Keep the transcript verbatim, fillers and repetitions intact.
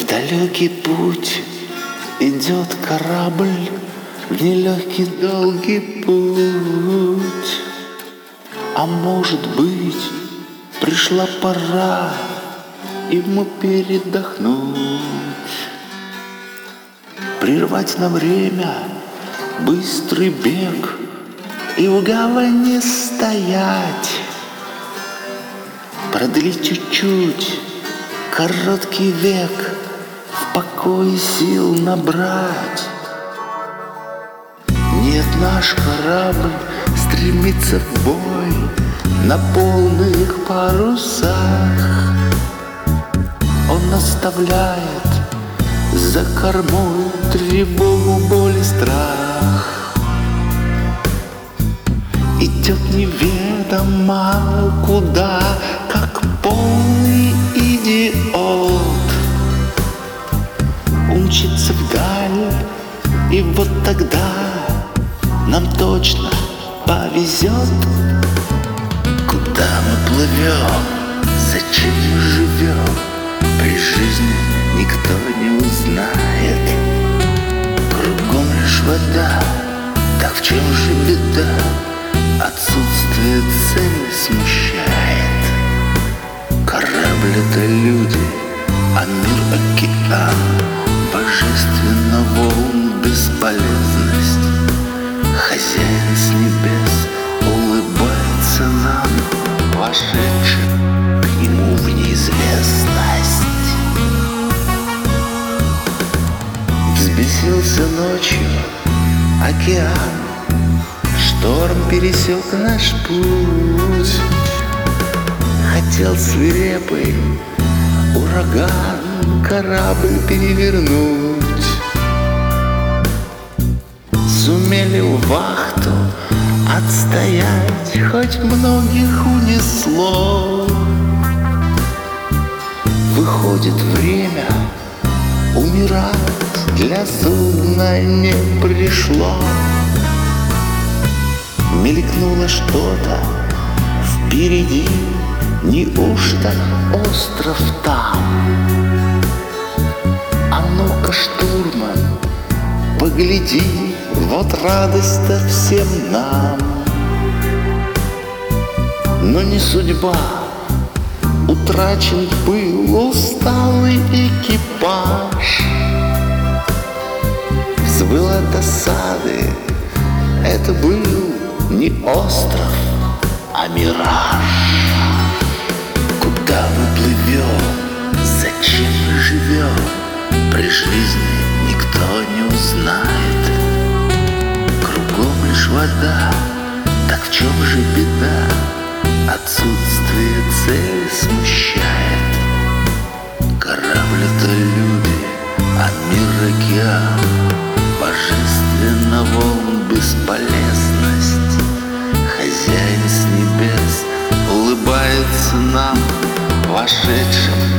далекий путь идет корабль, в нелегкий долгий путь. А может быть, пришла пора ему передохнуть, прервать на время быстрый бег и в гавани стоять, продлить чуть-чуть короткий век, в покое сил набрать. Нет, наш корабль стремится в бой на полных парусах. Он оставляет за кормой тревогу, боль и страх. Идет неведомо куда, как полный идиот. Умчится вдаль, и вот тогда нам точно повезет. Куда мы плывем, зачем мы живем, при жизни никто не узнает. Кругом лишь вода, так в чем же беда? Отсутствие цели смущает. Корабль — это люди, а мир — океан. Божественно волн бесполезность. Хозяин с небес улыбается нам, вошедшим к нему в неизвестность. Взбесился ночью океан, шторм пересек наш путь. Хотел свирепый ураган корабль перевернуть. Сумели в вахту отстоять, хоть многих унесло. Выходит, время умирать для судна не пришло. Мелькнуло что-то впереди, неужто остров там? А ну-ка, штурман, погляди, вот радость-то всем нам. Но не судьба, утрачен был усталый экипаж. Взвыл от досады, это был не остров, а мираж. Куда мы плывем, зачем мы живем, при жизни никто не узнает. Кругом лишь вода, так в чем же беда? Отсутствие цели смущает. Корабль — это люди, а мир — океан. Божественно волн бесполезность. Хозяин с небес улыбается нам, вошедшим